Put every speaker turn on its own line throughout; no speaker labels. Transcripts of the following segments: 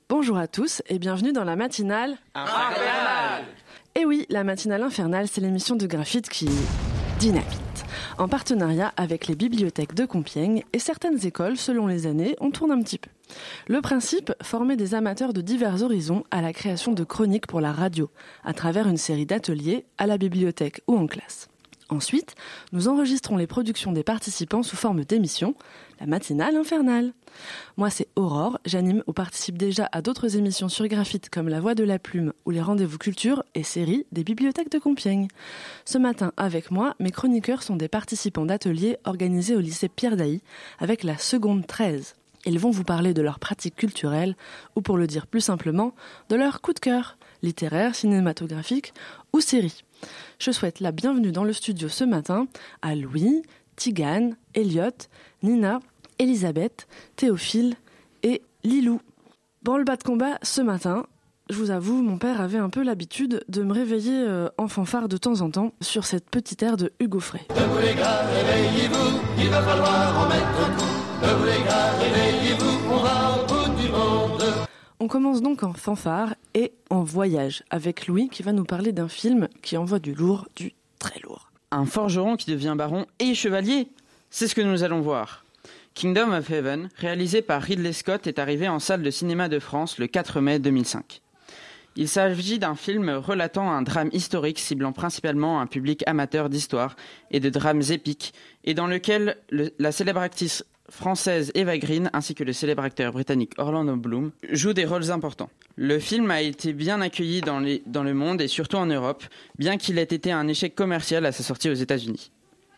Bonjour à tous et bienvenue dans la matinale
Infernale.
Et oui, la matinale infernale, c'est l'émission de graphite qui dynamite. En partenariat avec les bibliothèques de Compiègne et certaines écoles, selon les années, on tourne un petit peu. Le principe, former des amateurs de divers horizons à la création de chroniques pour la radio, à travers une série d'ateliers à la bibliothèque ou en classe. Ensuite, nous enregistrons les productions des participants sous forme d'émissions, la matinale infernale. Moi, c'est Aurore, j'anime ou participe déjà à d'autres émissions sur graphite comme La Voix de la Plume ou les rendez-vous culture et séries des bibliothèques de Compiègne. Ce matin, avec moi, mes chroniqueurs sont des participants d'ateliers organisés au lycée Pierre Dailly avec la seconde 13. Ils vont vous parler de leurs pratiques culturelles ou, pour le dire plus simplement, de leur coup de cœur, littéraire, cinématographique ou série. Je souhaite la bienvenue dans le studio ce matin à Louis, Tigane, Elliot, Nina, Elisabeth, Théophile et Lilou. Dans le bas de combat, ce matin, je vous avoue, mon père avait un peu l'habitude de me réveiller en fanfare de temps en temps sur cette petite air de Hugo Frey.
Debout les gars, réveillez-vous, il va falloir en mettre un coup. Debout les gars, réveillez-vous, on va au bout du monde.
On commence donc en fanfare et en voyage avec Louis qui va nous parler d'un film qui envoie du lourd, du très lourd.
Un forgeron qui devient baron et chevalier, c'est ce que nous allons voir. Kingdom of Heaven, réalisé par Ridley Scott, est arrivé en salle de cinéma de France le 4 mai 2005. Il s'agit d'un film relatant un drame historique ciblant principalement un public amateur d'histoire et de drames épiques et dans lequel la célèbre actrice française Eva Green ainsi que le célèbre acteur britannique Orlando Bloom jouent des rôles importants. Le film a été bien accueilli dans le monde et surtout en Europe, bien qu'il ait été un échec commercial à sa sortie aux États-Unis.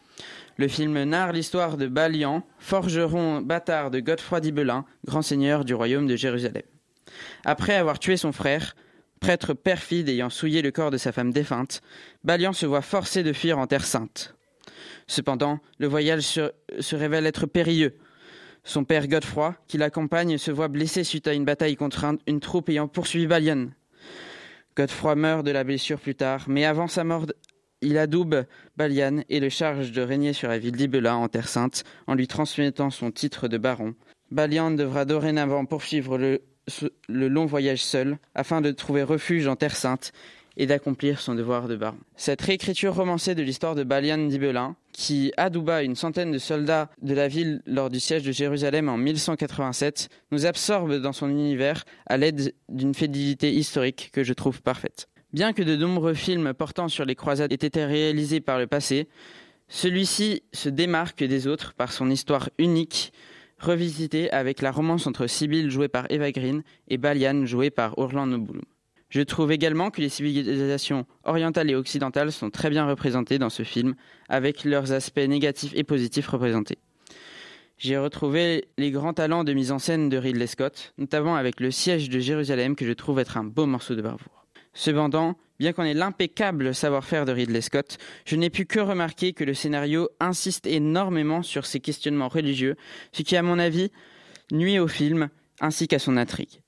Le film narre l'histoire de Balian, forgeron bâtard de Godefroy d'Ibelin, grand seigneur du royaume de Jérusalem. Après avoir tué son frère, prêtre perfide ayant souillé le corps de sa femme défunte, Balian se voit forcé de fuir en Terre Sainte. Cependant, le voyage se révèle être périlleux. Son père Godefroy, qui l'accompagne, se voit blessé suite à une bataille contre une troupe ayant poursuivi Balian. Godefroy meurt de la blessure plus tard, mais avant sa mort, il adoube Balian et le charge de régner sur la ville d'Ibelin en Terre Sainte en lui transmettant son titre de baron. Balian devra dorénavant poursuivre le long voyage seul afin de trouver refuge en Terre Sainte et d'accomplir son devoir de baron. Cette réécriture romancée de l'histoire de Balian d'Ibelin, qui adouba une centaine de soldats de la ville lors du siège de Jérusalem en 1187, nous absorbe dans son univers à l'aide d'une fidélité historique que je trouve parfaite. Bien que de nombreux films portant sur les croisades aient été réalisés par le passé, celui-ci se démarque des autres par son histoire unique, revisitée avec la romance entre Sibylle jouée par Eva Green et Balian jouée par Orlando Bloom. Je trouve également que les civilisations orientales et occidentales sont très bien représentées dans ce film, avec leurs aspects négatifs et positifs représentés. J'ai retrouvé les grands talents de mise en scène de Ridley Scott, notamment avec le siège de Jérusalem que je trouve être un beau morceau de bravoure. Cependant, bien qu'on ait l'impeccable savoir-faire de Ridley Scott, je n'ai pu que remarquer que le scénario insiste énormément sur ses questionnements religieux, ce qui, à mon avis, nuit au film ainsi qu'à son intrigue.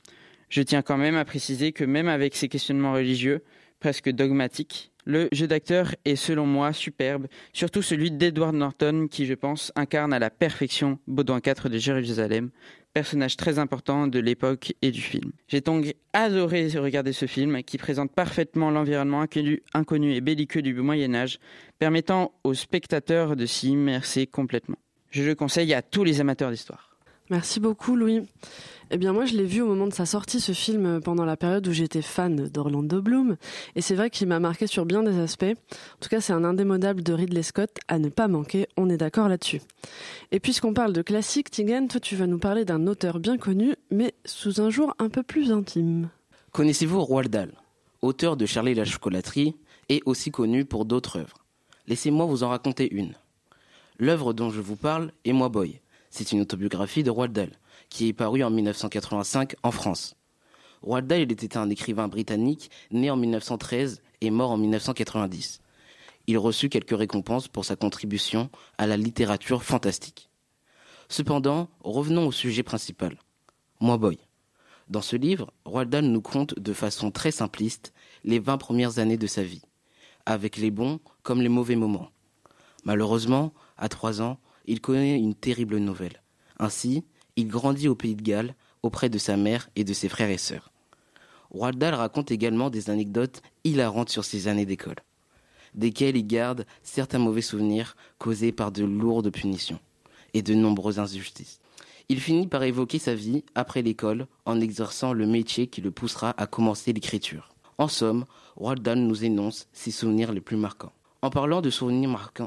Je tiens quand même à préciser que même avec ces questionnements religieux, presque dogmatiques, le jeu d'acteur est selon moi superbe, surtout celui d'Edward Norton qui, je pense, incarne à la perfection Baudouin IV de Jérusalem, personnage très important de l'époque et du film. J'ai donc adoré regarder ce film qui présente parfaitement l'environnement inconnu et belliqueux du Moyen-Âge, permettant aux spectateurs de s'y immerser complètement. Je le conseille à tous les amateurs d'histoire.
Merci beaucoup Louis. Eh bien moi je l'ai vu au moment de sa sortie ce film pendant la période où j'étais fan d'Orlando Bloom et c'est vrai qu'il m'a marqué sur bien des aspects. En tout cas c'est un indémodable de Ridley Scott à ne pas manquer, on est d'accord là-dessus. Et puisqu'on parle de classique, Tigane, toi tu vas nous parler d'un auteur bien connu mais sous un jour un peu plus intime.
Connaissez-vous Roald Dahl, auteur de Charlie et la chocolaterie et aussi connu pour d'autres œuvres? Laissez-moi vous en raconter une. L'œuvre dont je vous parle est Moi Boy. C'est une autobiographie de Roald Dahl, qui est parue en 1985 en France. Roald Dahl était un écrivain britannique né en 1913 et mort en 1990. Il reçut quelques récompenses pour sa contribution à la littérature fantastique. Cependant, revenons au sujet principal. Moi Boy. Dans ce livre, Roald Dahl nous conte de façon très simpliste les 20 premières années de sa vie, avec les bons comme les mauvais moments. Malheureusement, à 3 ans, il connaît une terrible nouvelle. Ainsi, il grandit au Pays de Galles, auprès de sa mère et de ses frères et sœurs. Roald Dahl raconte également des anecdotes hilarantes sur ses années d'école, desquelles il garde certains mauvais souvenirs causés par de lourdes punitions et de nombreuses injustices. Il finit par évoquer sa vie après l'école en exerçant le métier qui le poussera à commencer l'écriture. En somme, Roald Dahl nous énonce ses souvenirs les plus marquants. En parlant de souvenirs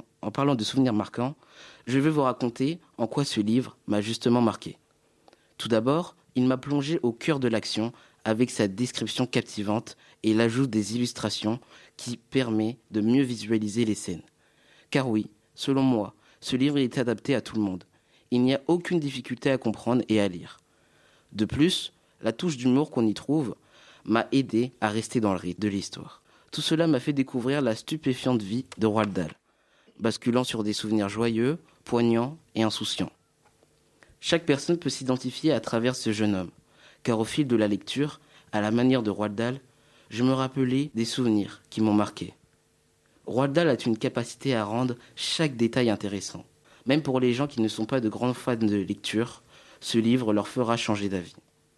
marquants, je vais vous raconter en quoi ce livre m'a justement marqué. Tout d'abord, il m'a plongé au cœur de l'action avec sa description captivante et l'ajout des illustrations qui permet de mieux visualiser les scènes. Car oui, selon moi, ce livre est adapté à tout le monde. Il n'y a aucune difficulté à comprendre et à lire. De plus, la touche d'humour qu'on y trouve m'a aidé à rester dans le rythme de l'histoire. Tout cela m'a fait découvrir la stupéfiante vie de Roald Dahl, basculant sur des souvenirs joyeux, poignants et insouciants. Chaque personne peut s'identifier à travers ce jeune homme, car au fil de la lecture, à la manière de Roald Dahl, je me rappelais des souvenirs qui m'ont marqué. Roald Dahl a une capacité à rendre chaque détail intéressant. Même pour les gens qui ne sont pas de grands fans de lecture, ce livre leur fera changer d'avis.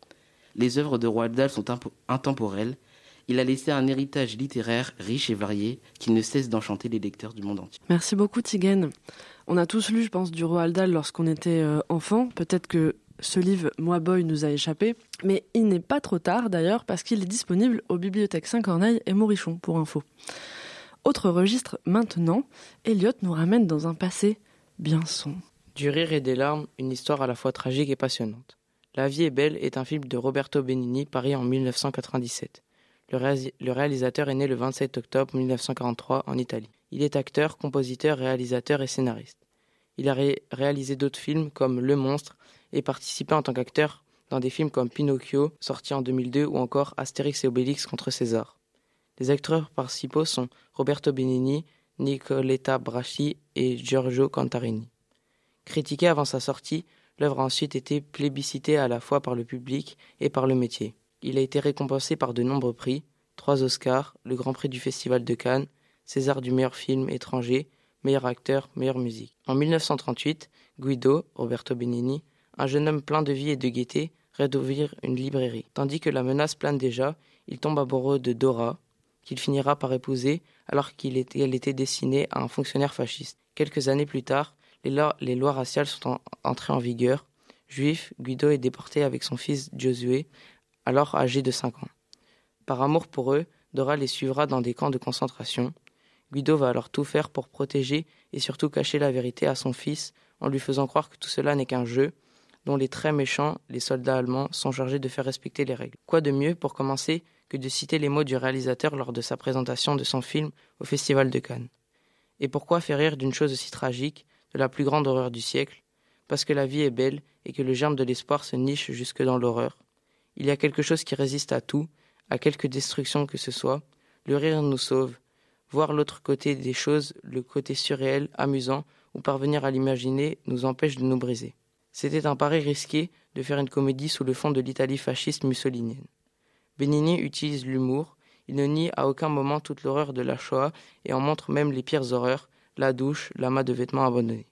Les œuvres de Roald Dahl sont intemporelles. Il a laissé un héritage littéraire riche et varié qui ne cesse d'enchanter les lecteurs du monde entier.
Merci beaucoup Tigane. On a tous lu, je pense, du Roald Dahl lorsqu'on était enfant. Peut-être que ce livre, Moi Boy, nous a échappé. Mais il n'est pas trop tard d'ailleurs parce qu'il est disponible aux bibliothèques Saint-Corneille et Morichon pour info. Autre registre maintenant, Elliot nous ramène dans un passé bien sombre.
Du rire et des larmes, une histoire à la fois tragique et passionnante. La vie est belle est un film de Roberto Benigni paru en 1997. Le réalisateur est né le 27 octobre 1943 en Italie. Il est acteur, compositeur, réalisateur et scénariste. Il a réalisé d'autres films comme Le Monstre et participé en tant qu'acteur dans des films comme Pinocchio, sorti en 2002, ou encore Astérix et Obélix contre César. Les acteurs principaux sont Roberto Benigni, Nicoletta Brasi et Giorgio Cantarini. Critiqué avant sa sortie, l'œuvre a ensuite été plébiscitée à la fois par le public et par le métier. Il a été récompensé par de nombreux prix, 3 Oscars, le Grand Prix du Festival de Cannes, César du meilleur film étranger, meilleur acteur, meilleure musique. En 1938, Guido, Roberto Benigni, un jeune homme plein de vie et de gaieté, rêve d'ouvrir une librairie. Tandis que la menace plane déjà, il tombe amoureux de Dora, qu'il finira par épouser alors qu'elle était destinée à un fonctionnaire fasciste. Quelques années plus tard, les lois raciales sont entrées en vigueur. Juif, Guido est déporté avec son fils Josué, alors âgé de 5 ans. Par amour pour eux, Dora les suivra dans des camps de concentration. Guido va alors tout faire pour protéger et surtout cacher la vérité à son fils en lui faisant croire que tout cela n'est qu'un jeu dont les très méchants, les soldats allemands, sont chargés de faire respecter les règles. Quoi de mieux pour commencer que de citer les mots du réalisateur lors de sa présentation de son film au Festival de Cannes. Et pourquoi faire rire d'une chose aussi tragique, de la plus grande horreur du siècle? Parce que la vie est belle et que le germe de l'espoir se niche jusque dans l'horreur. Il y a quelque chose qui résiste à tout, à quelque destruction que ce soit. Le rire nous sauve. Voir l'autre côté des choses, le côté surréel, amusant, ou parvenir à l'imaginer, nous empêche de nous briser. C'était un pari risqué de faire une comédie sous le fond de l'Italie fasciste mussolinienne. Benigni utilise l'humour, il ne nie à aucun moment toute l'horreur de la Shoah et en montre même les pires horreurs, la douche, l'amas de vêtements abandonnés.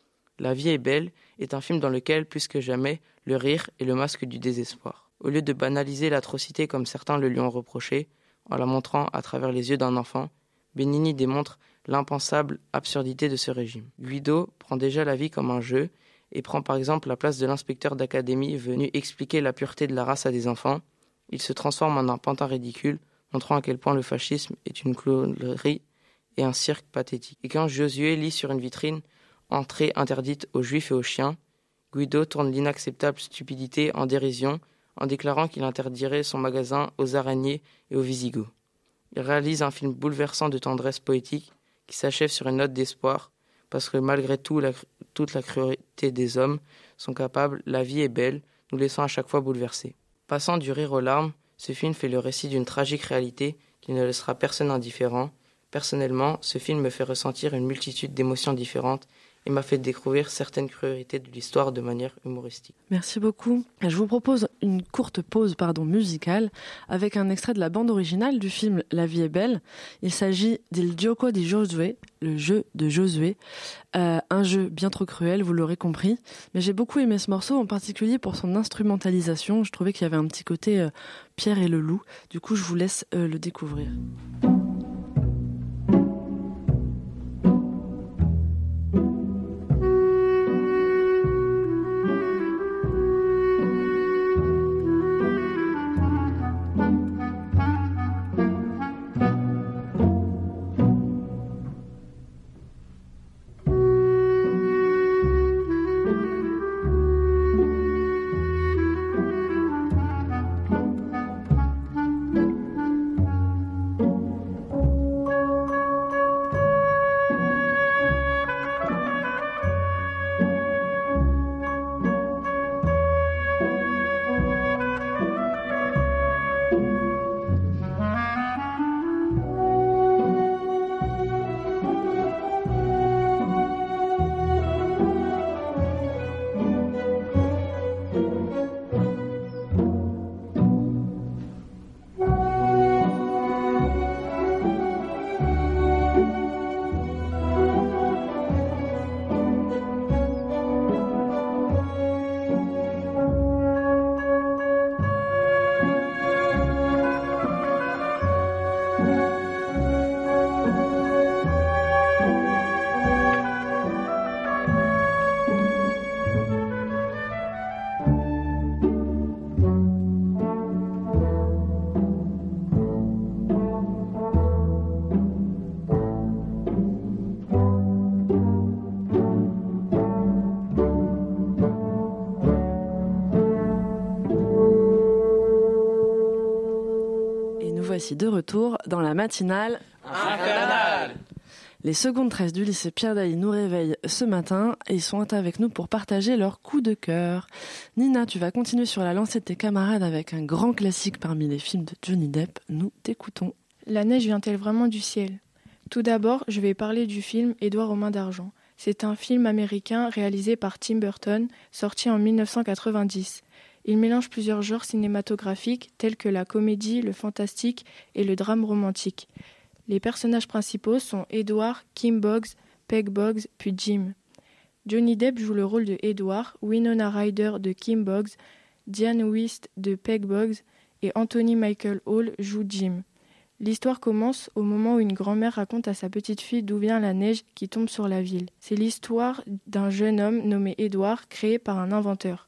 La vie est belle est un film dans lequel, plus que jamais, le rire est le masque du désespoir. Au lieu de banaliser l'atrocité comme certains le lui ont reproché, en la montrant à travers les yeux d'un enfant, Benigni démontre l'impensable absurdité de ce régime. Guido prend déjà la vie comme un jeu et prend par exemple la place de l'inspecteur d'académie venu expliquer la pureté de la race à des enfants. Il se transforme en un pantin ridicule, montrant à quel point le fascisme est une clownerie et un cirque pathétique. Et quand Josué lit sur une vitrine « Entrée interdite aux juifs et aux chiens », Guido tourne l'inacceptable stupidité en dérision en déclarant qu'il interdirait son magasin aux araignées et aux Visigoths. Il réalise un film bouleversant de tendresse poétique qui s'achève sur une note d'espoir parce que malgré tout, toute la cruauté des hommes sont capables, la vie est belle, nous laissant à chaque fois bouleversés. Passant du rire aux larmes, ce film fait le récit d'une tragique réalité qui ne laissera personne indifférent. Personnellement, ce film me fait ressentir une multitude d'émotions différentes et m'a fait découvrir certaines cruautés de l'histoire de manière humoristique.
Merci beaucoup. Je vous propose une courte pause musicale avec un extrait de la bande originale du film La vie est belle. Il s'agit d'Il Gioco di Josué, le jeu de Josué. Un jeu bien trop cruel, vous l'aurez compris. Mais j'ai beaucoup aimé ce morceau, en particulier pour son instrumentalisation. Je trouvais qu'il y avait un petit côté Pierre et le loup. Du coup, je vous laisse le découvrir. Voici de retour dans la matinale
Infernale.
Les secondes 13 du lycée Pierre Dailly nous réveillent ce matin et ils sont avec nous pour partager leur coup de cœur. Nina, tu vas continuer sur la lancée de tes camarades avec un grand classique parmi les films de Johnny Depp. Nous t'écoutons.
La neige vient-elle vraiment du ciel ? Tout d'abord, je vais parler du film Édouard aux mains d'argent. C'est un film américain réalisé par Tim Burton, sorti en 1990. Il mélange plusieurs genres cinématographiques tels que la comédie, le fantastique et le drame romantique. Les personnages principaux sont Edward, Kim Boggs, Peg Boggs, puis Jim. Johnny Depp joue le rôle de Edward, Winona Ryder de Kim Boggs, Diane West de Peg Boggs et Anthony Michael Hall joue Jim. L'histoire commence au moment où une grand-mère raconte à sa petite fille d'où vient la neige qui tombe sur la ville. C'est l'histoire d'un jeune homme nommé Edward, créé par un inventeur.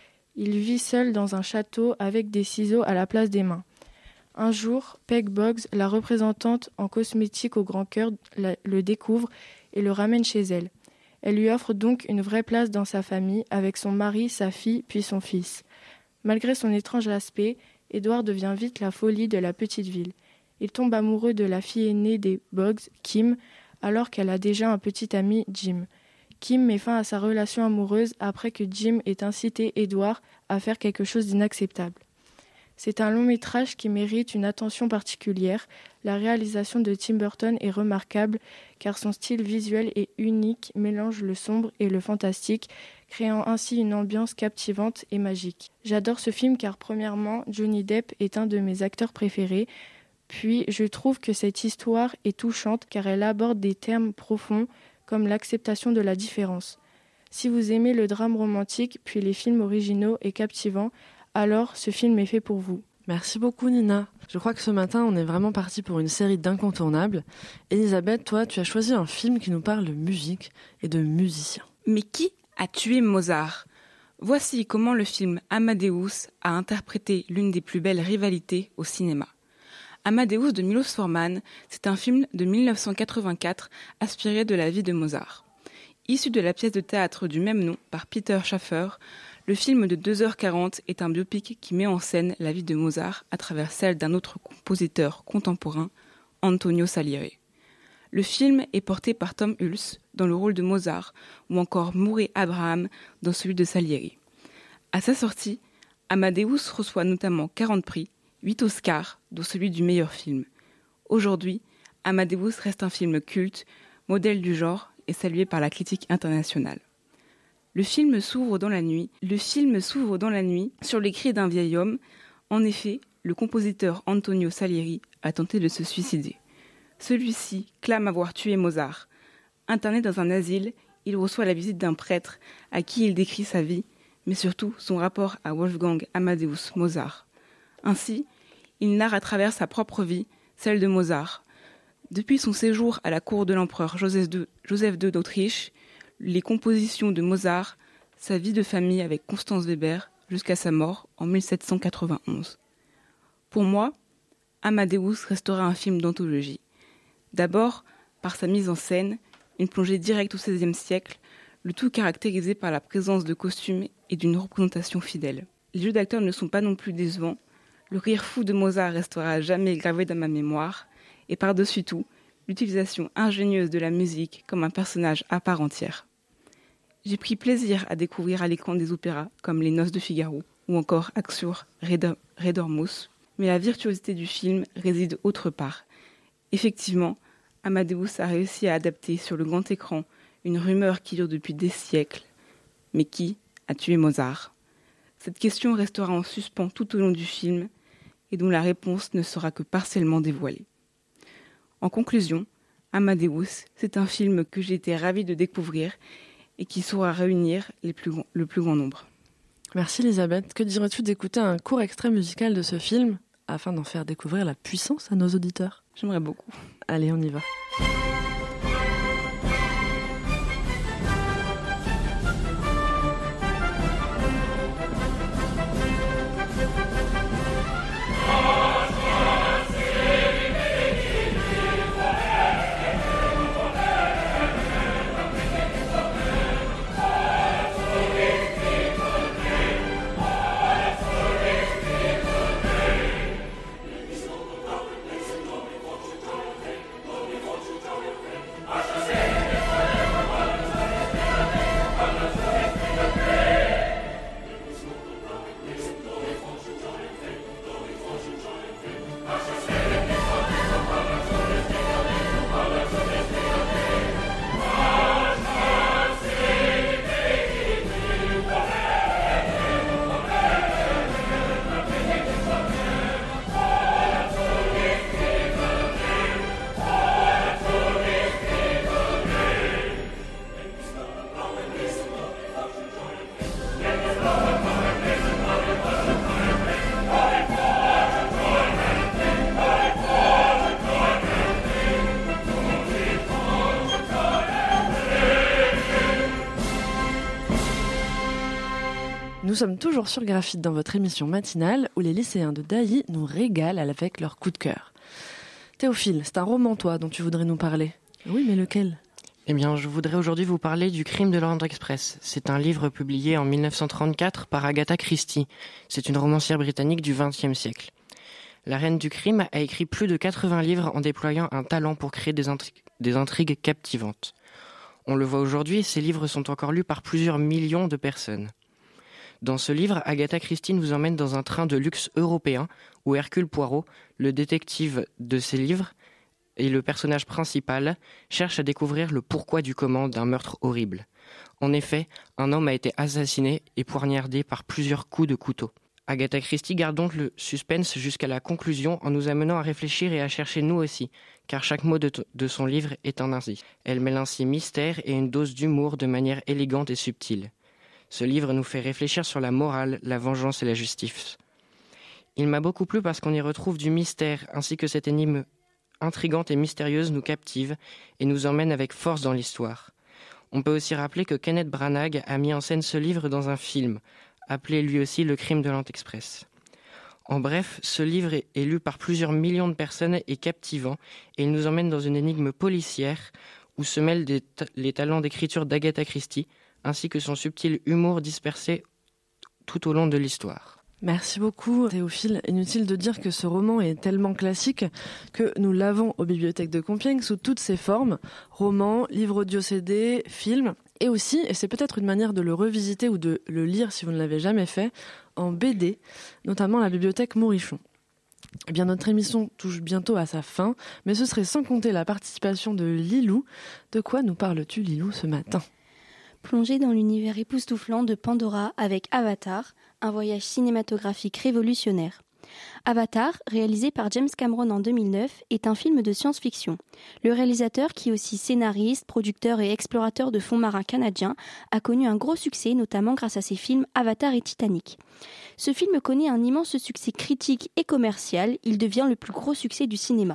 Il vit seul dans un château avec des ciseaux à la place des mains. Un jour, Peg Boggs, la représentante en cosmétique au grand cœur, le découvre et le ramène chez elle. Elle lui offre donc une vraie place dans sa famille avec son mari, sa fille, puis son fils. Malgré son étrange aspect, Edward devient vite la folie de la petite ville. Il tombe amoureux de la fille aînée des Boggs, Kim, alors qu'elle a déjà un petit ami, Jim. Kim met fin à sa relation amoureuse après que Jim ait incité Edward à faire quelque chose d'inacceptable. C'est un long métrage qui mérite une attention particulière. La réalisation de Tim Burton est remarquable car son style visuel est unique, mélange le sombre et le fantastique, créant ainsi une ambiance captivante et magique. J'adore ce film car premièrement, Johnny Depp est un de mes acteurs préférés. Puis je trouve que cette histoire est touchante car elle aborde des thèmes profonds comme l'acceptation de la différence. Si vous aimez le drame romantique, puis les films originaux et captivants, alors ce film est fait pour vous.
Merci beaucoup Nina. Je crois que ce matin, on est vraiment parti pour une série d'incontournables. Elisabeth, toi, tu as choisi un film qui nous parle de musique et de musiciens.
Mais qui a tué Mozart ? Voici comment le film Amadeus a interprété l'une des plus belles rivalités au cinéma. Amadeus de Milos Forman, c'est un film de 1984 inspiré de la vie de Mozart. Issu de la pièce de théâtre du même nom par Peter Shaffer, le film de 2h40 est un biopic qui met en scène la vie de Mozart à travers celle d'un autre compositeur contemporain, Antonio Salieri. Le film est porté par Tom Hulce dans le rôle de Mozart ou encore Murray Abraham dans celui de Salieri. À sa sortie, Amadeus reçoit notamment 40 prix, 8 Oscars, dont celui du meilleur film. Aujourd'hui, Amadeus reste un film culte, modèle du genre, et et salué par la critique internationale. Le film s'ouvre dans la nuit sur les cris d'un vieil homme. En effet, le compositeur Antonio Salieri a tenté de se suicider. Celui-ci clame avoir tué Mozart. Interné dans un asile, il reçoit la visite d'un prêtre à qui il décrit sa vie, mais surtout son rapport à Wolfgang Amadeus Mozart. Ainsi, il narre à travers sa propre vie, celle de Mozart. Depuis son séjour à la cour de l'empereur Joseph II d'Autriche, les compositions de Mozart, sa vie de famille avec Constance Weber, jusqu'à sa mort en 1791. Pour moi, Amadeus restera un film d'anthologie. D'abord, par sa mise en scène, une plongée directe au XVIe siècle, le tout caractérisé par la présence de costumes et d'une représentation fidèle. Les jeux d'acteurs ne sont pas non plus décevants, le rire fou de Mozart restera à jamais gravé dans ma mémoire, et par-dessus tout, l'utilisation ingénieuse de la musique comme un personnage à part entière. J'ai pris plaisir à découvrir à l'écran des opéras comme Les Noces de Figaro ou encore Axur Redormus, mais la virtuosité du film réside autre part. Effectivement, Amadeus a réussi à adapter sur le grand écran une rumeur qui dure depuis des siècles. Mais qui a tué Mozart ? Cette question restera en suspens tout au long du film et dont la réponse ne sera que partiellement dévoilée. En conclusion, Amadeus, c'est un film que j'ai été ravie de découvrir et qui saura réunir le plus grand nombre.
Merci Elisabeth. Que dirais-tu d'écouter un court extrait musical de ce film afin d'en faire découvrir la puissance à nos auditeurs ?
J'aimerais beaucoup.
Allez, on y va. Nous sommes toujours sur Graphite dans votre émission matinale où les lycéens de Dailly nous régalent avec leur coup de cœur. Théophile, c'est un roman toi dont tu voudrais nous parler. Oui, mais lequel ?
Eh bien, je voudrais aujourd'hui vous parler du Crime de l'Orient Express. C'est un livre publié en 1934 par Agatha Christie. C'est une romancière britannique du XXe siècle. La reine du crime a écrit plus de 80 livres en déployant un talent pour créer des intrigues captivantes. On le voit aujourd'hui, ces livres sont encore lus par plusieurs millions de personnes. Dans ce livre, Agatha Christie nous emmène dans un train de luxe européen où Hercule Poirot, le détective de ces livres et le personnage principal, cherche à découvrir le pourquoi du comment d'un meurtre horrible. En effet, un homme a été assassiné et poignardé par plusieurs coups de couteau. Agatha Christie garde donc le suspense jusqu'à la conclusion en nous amenant à réfléchir et à chercher nous aussi, car chaque mot de son livre est un indice. Elle mêle ainsi mystère et une dose d'humour de manière élégante et subtile. Ce livre nous fait réfléchir sur la morale, la vengeance et la justice. Il m'a beaucoup plu parce qu'on y retrouve du mystère, ainsi que cette énigme intrigante et mystérieuse nous captive et nous emmène avec force dans l'histoire. On peut aussi rappeler que Kenneth Branagh a mis en scène ce livre dans un film, appelé lui aussi Le Crime de l'Orient Express. En bref, ce livre est lu par plusieurs millions de personnes et captivant, et il nous emmène dans une énigme policière où se mêlent les talents d'écriture d'Agatha Christie, ainsi que son subtil humour dispersé tout au long de l'histoire.
Merci beaucoup Théophile. Inutile de dire que ce roman est tellement classique que nous l'avons aux bibliothèques de Compiègne sous toutes ses formes, romans, livres audio CD, films, et aussi, et c'est peut-être une manière de le revisiter ou de le lire si vous ne l'avez jamais fait, en BD, notamment à la bibliothèque Mourichon. Eh bien, notre émission touche bientôt à sa fin, mais ce serait sans compter la participation de Lilou. De quoi nous parles-tu, Lilou, ce matin ?
Plongez dans l'univers époustouflant de Pandora avec Avatar, un voyage cinématographique révolutionnaire. Avatar, réalisé par James Cameron en 2009, est un film de science-fiction. Le réalisateur, qui est aussi scénariste, producteur et explorateur de fonds marins canadiens, a connu un gros succès, notamment grâce à ses films Avatar et Titanic. Ce film connaît un immense succès critique et commercial, il devient le plus gros succès du cinéma.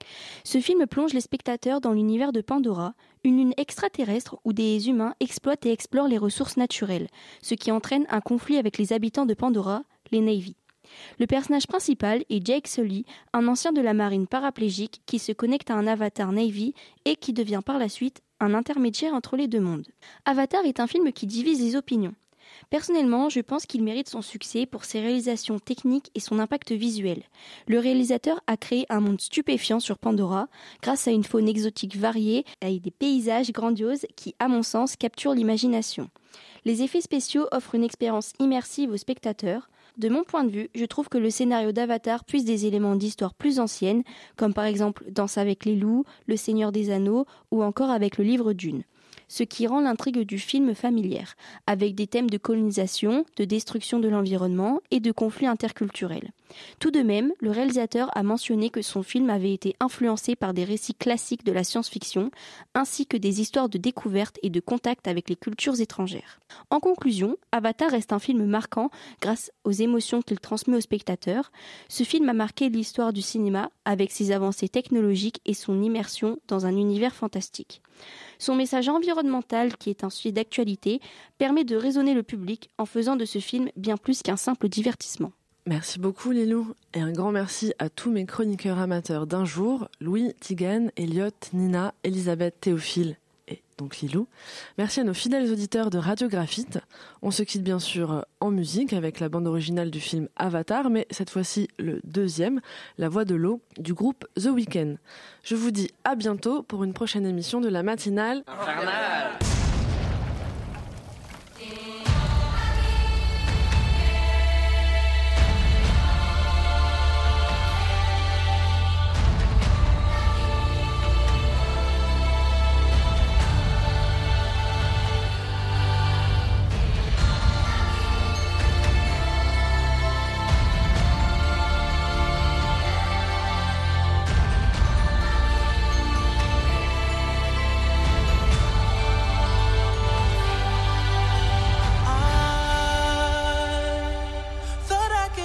Ce film plonge les spectateurs dans l'univers de Pandora, une lune extraterrestre où des humains exploitent et explorent les ressources naturelles, ce qui entraîne un conflit avec les habitants de Pandora, les Na'vi. Le personnage principal est Jake Sully, un ancien de la marine paraplégique qui se connecte à un avatar Na'vi et qui devient par la suite un intermédiaire entre les deux mondes. Avatar est un film qui divise les opinions. Personnellement, je pense qu'il mérite son succès pour ses réalisations techniques et son impact visuel. Le réalisateur a créé un monde stupéfiant sur Pandora grâce à une faune exotique variée et des paysages grandioses qui, à mon sens, capturent l'imagination. Les effets spéciaux offrent une expérience immersive aux spectateurs. De mon point de vue, je trouve que le scénario d'Avatar puise des éléments d'histoire plus anciennes, comme par exemple Danse avec les loups, Le Seigneur des Anneaux ou encore avec le livre Dune. Ce qui rend l'intrigue du film familière, avec des thèmes de colonisation, de destruction de l'environnement et de conflits interculturels. Tout de même, le réalisateur a mentionné que son film avait été influencé par des récits classiques de la science-fiction, ainsi que des histoires de découverte et de contact avec les cultures étrangères. En conclusion, Avatar reste un film marquant grâce aux émotions qu'il transmet aux spectateurs. Ce film a marqué l'histoire du cinéma avec ses avancées technologiques et son immersion dans un univers fantastique. Son message environnemental, qui est un sujet d'actualité, permet de raisonner le public en faisant de ce film bien plus qu'un simple divertissement.
Merci beaucoup Lilou, et un grand merci à tous mes chroniqueurs amateurs d'un jour, Louis, Tigane, Elliot, Nina, Elisabeth, Théophile et donc Lilou. Merci à nos fidèles auditeurs de Radio Graphite. On se quitte bien sûr en musique avec la bande originale du film Avatar, mais cette fois-ci le deuxième, La Voix de l'eau, du groupe The Weeknd. Je vous dis à bientôt pour une prochaine émission de la matinale
Infernal.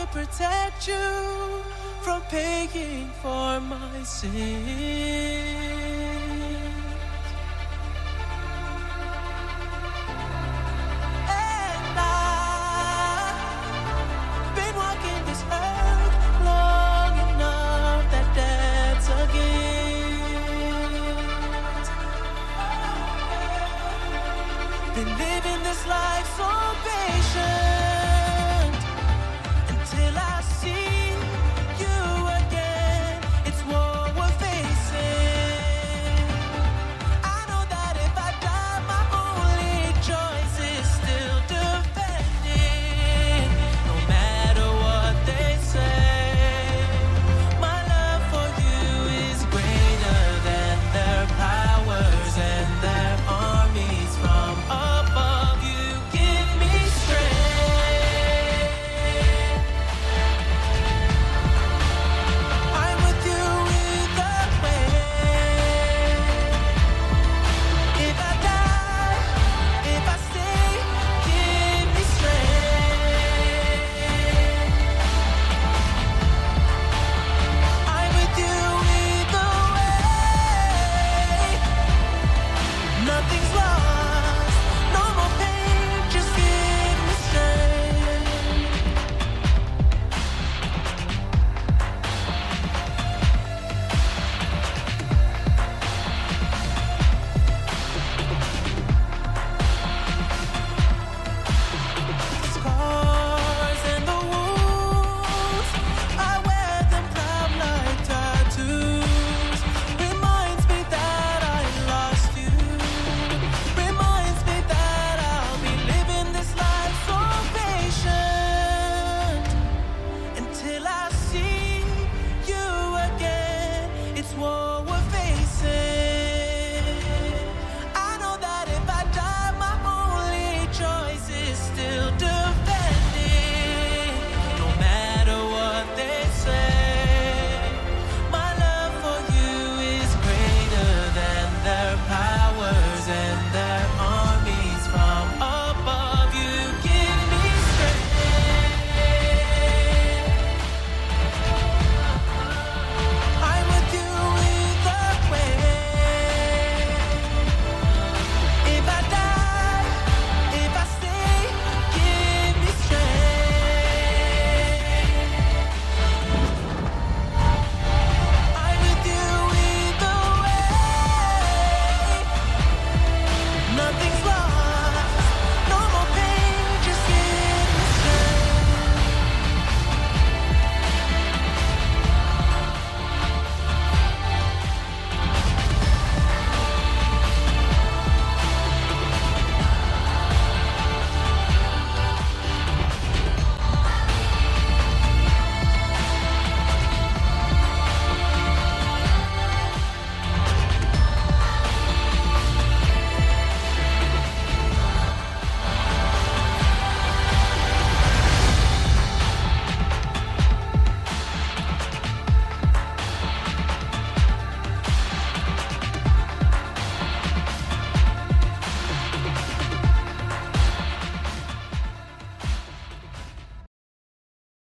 Protect you from paying for my sin.